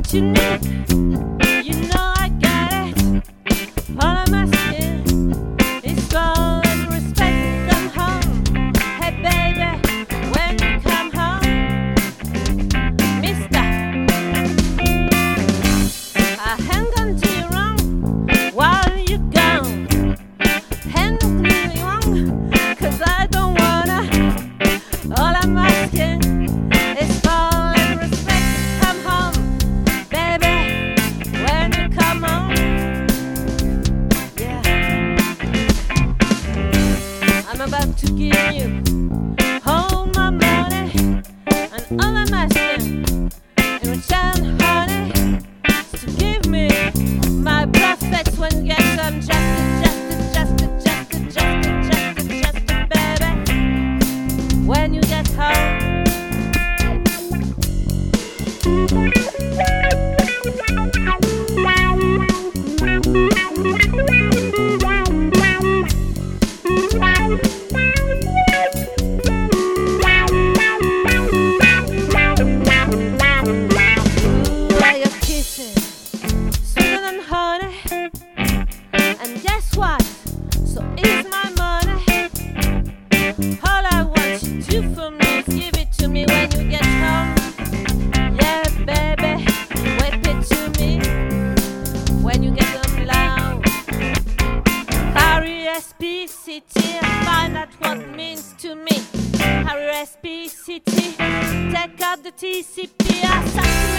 what you need. You know I got it. All I'm asking is for respect. Come home, hey baby, when you come home, mister. I hang on to you wrong while you're gone. Hang on to you wrong, 'cause I don't wanna. All I'm asking is for respect. Come home, baby, when you come home. Yeah, I'm about to give you all my money, and all I'm asking in return, honey, is to give me my profits when you get some justice, baby, when you get home. And guess what? So is my money. All I want you to do for me is give it to me when you get home. Yeah, baby, whip it to me when you get them loud. R-E-S-P-C-T, find out what it means to me. R-E-S-P-C-T, take out the TCP,